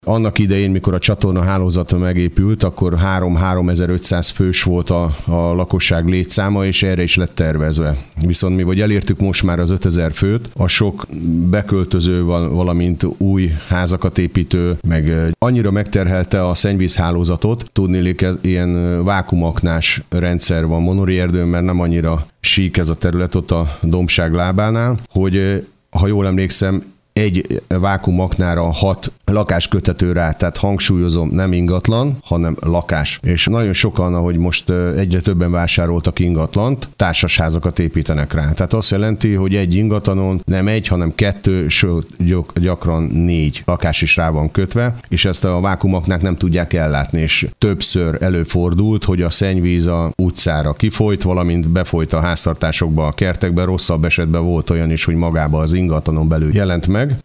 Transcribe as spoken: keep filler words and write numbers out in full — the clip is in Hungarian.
Annak idején, mikor a csatorna hálózata megépült, akkor három-háromezer-ötszáz fős volt a, a lakosság létszáma, és erre is lett tervezve. Viszont mi vagy elértük most már az ötezer főt, a sok beköltöző, valamint új házakat építő, meg annyira megterhelte a szennyvízhálózatot, tudniillik, ez ilyen vákumaknás rendszer van Monori erdőn, mert nem annyira sík ez a terület ott a dombság lábánál, hogy ha jól emlékszem, egy vákumaknára hat lakás köthető rá, tehát hangsúlyozom, nem ingatlan, hanem lakás. És nagyon sokan, ahogy most egyre többen vásároltak ingatlant, társasházakat építenek rá. Tehát azt jelenti, hogy egy ingatlanon nem egy, hanem kettő, sőt gyakran négy lakás is rá van kötve, és ezt a vákumaknák nem tudják ellátni, és többször előfordult, hogy a szennyvíz a utcára kifolyt, valamint befolyt a háztartásokba, a kertekbe, rosszabb esetben volt olyan is, hogy magába az ingatlanon belül jelent meg.